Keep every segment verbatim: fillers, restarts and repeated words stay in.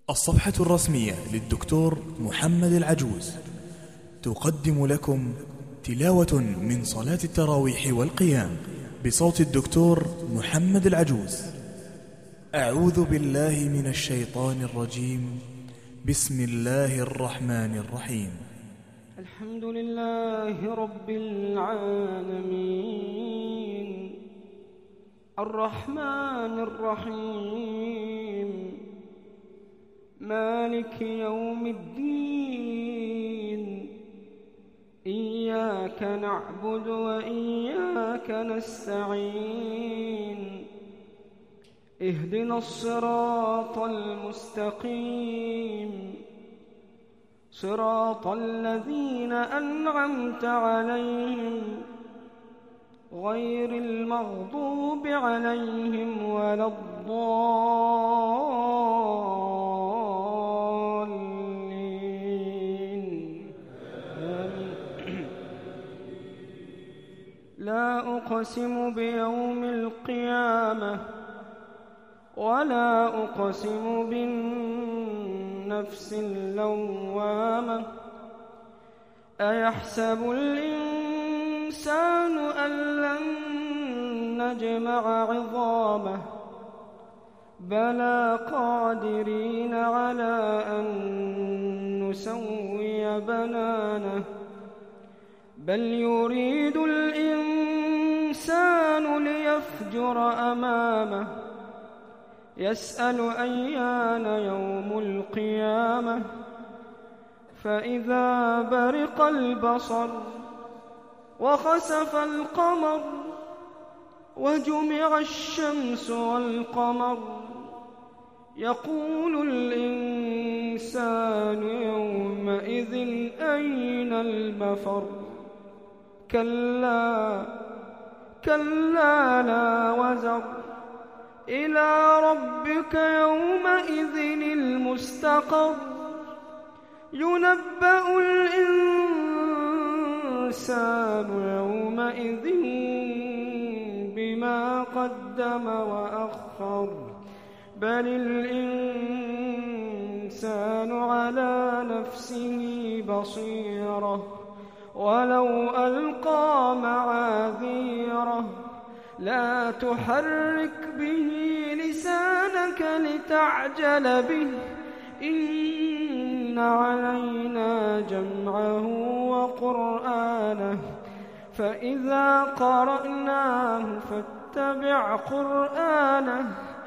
الصفحة الرسمية للدكتور محمد العجوز تقدم لكم تلاوة من صلاة التراويح والقيام بصوت الدكتور محمد العجوز. أعوذ بالله من الشيطان الرجيم. بسم الله الرحمن الرحيم. الحمد لله رب العالمين الرحمن الرحيم مالك يوم الدين إياك نعبد وإياك نستعين اهدنا الصراط المستقيم صراط الذين أنعمت عليهم غير المغضوب عليهم ولا الضالين. لا أقسم بيوم القيامة ولا أقسم بالنفس اللوامة أيحسب الإنسان أن لن نجمع عظامه بلى قادرين على أن نسوي بنانه بل يريد الإنسان ليفجر أمامه يسأل أيان يوم القيامة فإذا برق البصر وخسف القمر وجمع الشمس والقمر يقول الإنسان يومئذ أين المفر كلا كلا لا وزر إلى ربك يومئذ المستقر ينبأ الإنسان يومئذ بما قدم وأخر بل الإنسان على نفسه بصيرة ولو ألقى معاذيره لا تحرك به لسانك لتعجل به إن علينا جمعه وقرآنه فإذا قرأناه فاتبع قرآنه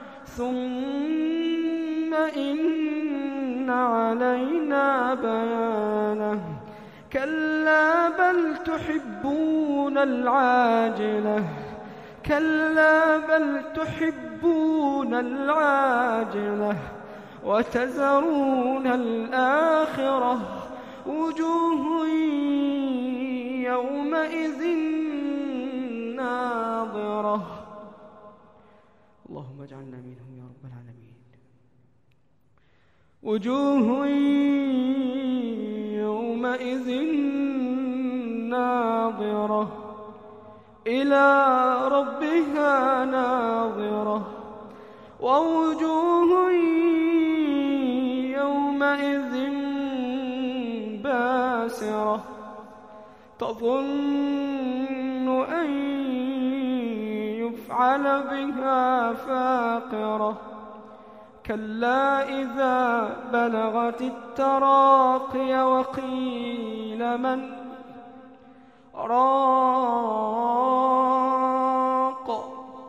ثم إن علينا بيانه كلا بل تحبون العاجلة كلا بل تحبون العاجلة وتذرون الآخرة وجوه يومئذ ناظرة. اللهم اجعلنا منهم يا رب العالمين. وجوه يومئذ ناظرة إلى ربها ناظرة ووجوه يومئذ باسرة تظن أن يفعل بها فاقرة كلا إذا بلغت التراقي وقيل من راق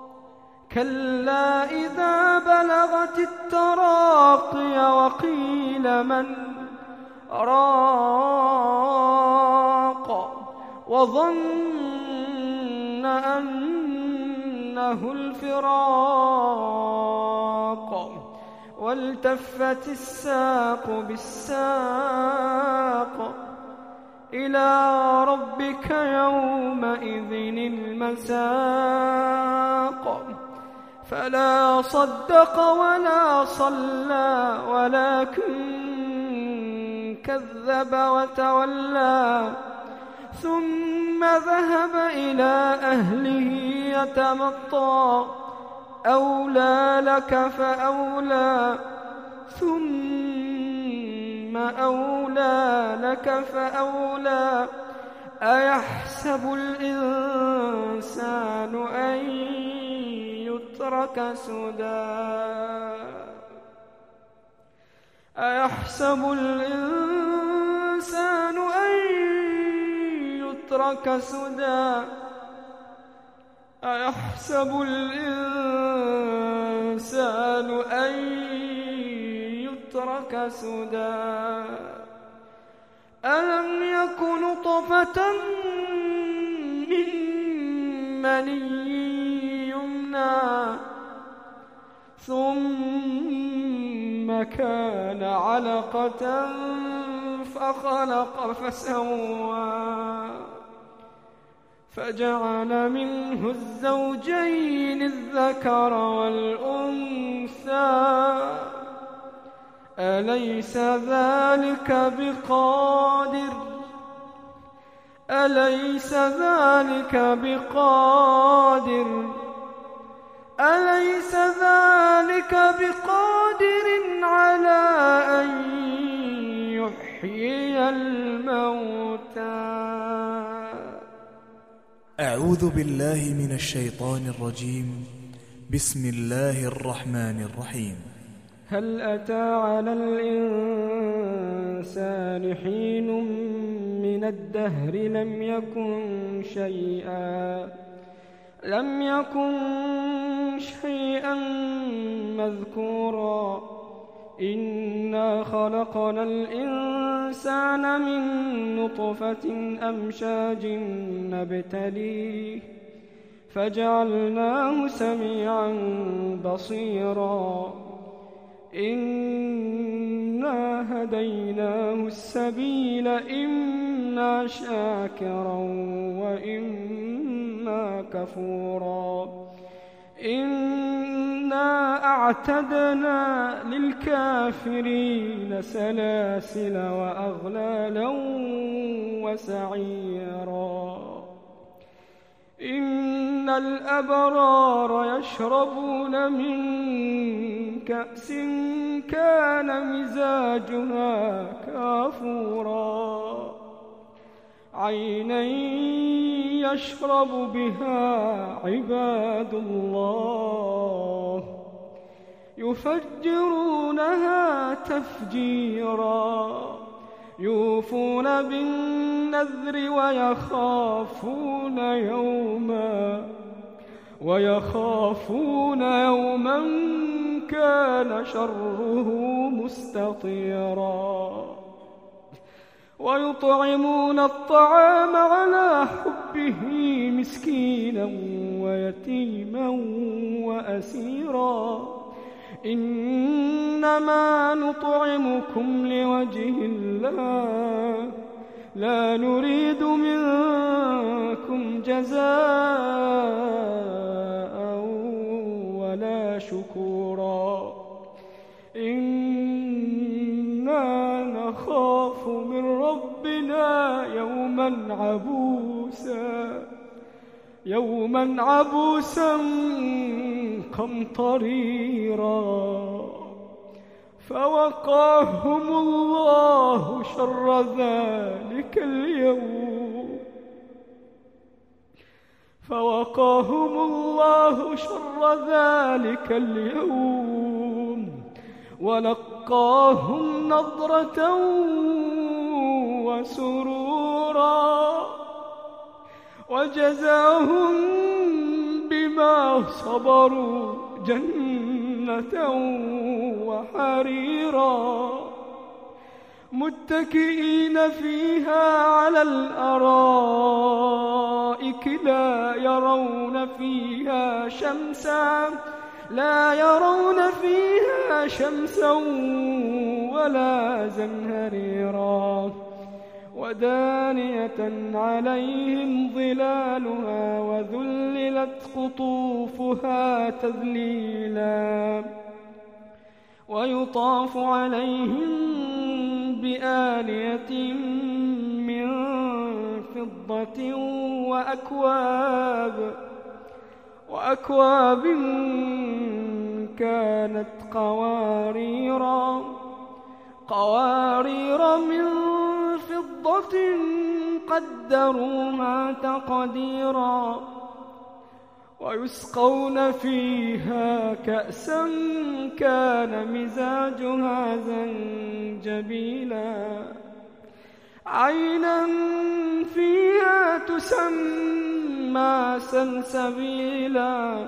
كلا إذا بلغت التراقي وقيل من راق وظن أنه الفراق والتفت الساق بالساق إلى ربك يومئذ المساق فلا صدق ولا صلى ولكن كذب وتولى ثم ذهب إلى أهله يتمطى أولى لك فأولى ثم ثم أولى لك فأولى أيحسب الإنسان أن يترك سدى أيحسب الإنسان أن يترك سدى أيحسب الإنسان أن يترك سدى ألم يك نطفة من مني يمنى ثم كان علقة فخلق فسوى فجعل منه الزوجين الذكر والأنثى أليس ذلك بقادر أليس ذلك بقادر أليس ذلك بقادر على أن يحيي الموتى. أعوذ بالله من الشيطان الرجيم. بسم الله الرحمن الرحيم. هل أتى على الإنسان حين من الدهر لم يكن شيئا لم يكن شيئا مذكورا إنا خلقنا الإنسان من نطفة أمشاج نبتليه فجعلناه سميعا بصيرا إنا هديناه السبيل إما شاكرا وإما كفورا إنا أعتدنا للكافرين سلاسل وأغلالا وسعيرا إن الأبرار يشربون من كأس كان مزاجها كافورا عينا يشرب بها عباد الله يفجرونها تفجيرا يوفون بالنذر ويخافون يوما ويخافون يوما كان شره مستطيرا ويطعمون الطعام على حبه مسكينا ويتيما وأسيرا إنما نطعمكم لوجه الله لا نريد منكم جزاء ولا شكورا إنا نخاف من ربنا يوما عبوسا يوما عبوسا قمطريرا فوقاهم الله شر ذلك اليوم فوقاهم الله شر ذلك اليوم ولقاهم نضرة وسرورا وجزاهم بما صبروا جنة وحريرا متكئين فيها على الأرائك لا يرون فيها شمسا لا يرون فيها شمسا ولا زمهريرا ودانية عليهم ظلالها وذللت قطوفها تذليلا ويطاف عليهم بآنية من فضة وأكواب وأكواب كانت قواريرا قوارير وقنطارير من فضة قدروها تقديرا ويسقون فيها كأسا كان مزاجها زنجبيلا عينا فيها تسمى سلسبيلا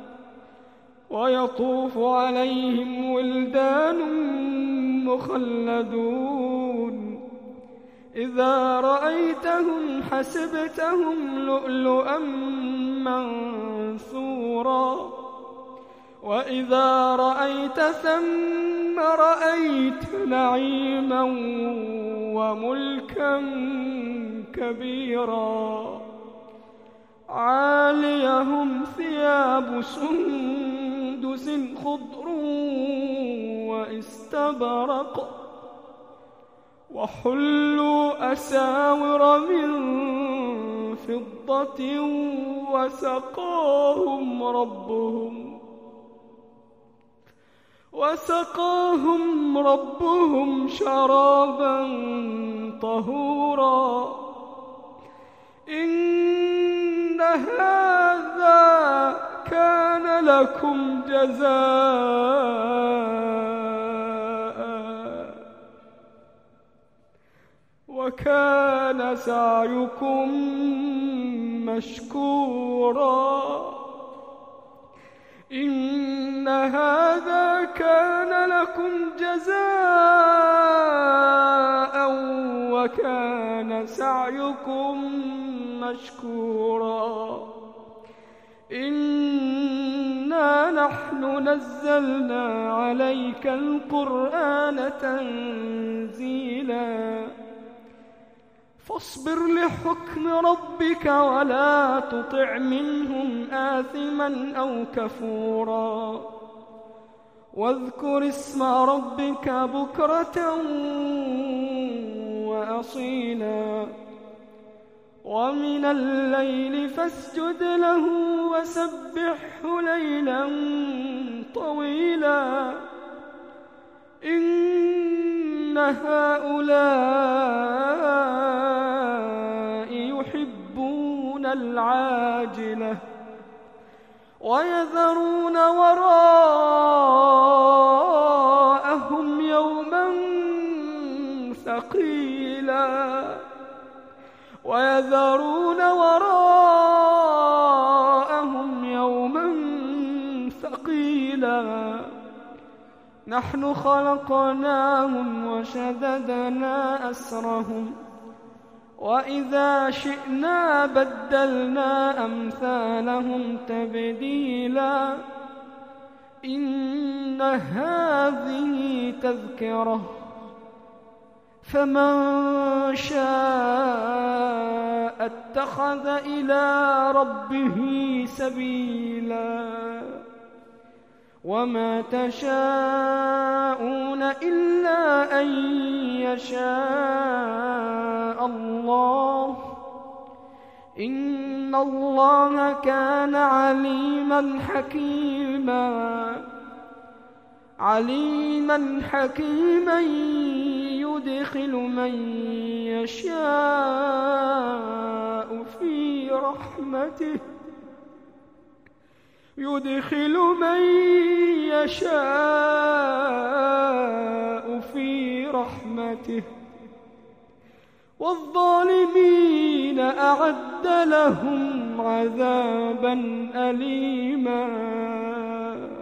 ويطوف عليهم ولدان مخلدون إذا رأيتهم حسبتهم لؤلؤا منثورا وإذا رأيت ثم رأيت نعيما وملكا كبيرا عاليهم ثياب سندس خضر واستبرق وحلوا أساور من فضة وسقاهم ربهم وسقاهم ربهم شرابا طهورا إن هذا كان لكم جزاء وكان سعيكم مشكورا إن هذا كان لكم جزاء وكان سعيكم مشكورا إنا نحن نزلنا عليك القرآن تنزيلا فاصبر لحكم ربك ولا تطع منهم آثما أو كفورا واذكر اسم ربك بكرة وأصيلا ومن الليل فاسجد له وسبحه ليلا طويلا إن هؤلاء يحبون العاجلة ويذرون وراءهم يوما ثقيلا ويذرون وراءهم يوما ثقيلا نحن خلقناهم وشددنا أسرهم وإذا شئنا بدلنا أمثالهم تبديلا إن هذه تذكرة فمن شاء اتخذ إلى ربه سبيلا وما تشاءون إلا أن يشاء الله إن الله كان عليما حكيما عليما حكيما يدخل من يشاء في رحمته يدخل من يشاء في رحمته والظالمين أعد لهم عذابا أليما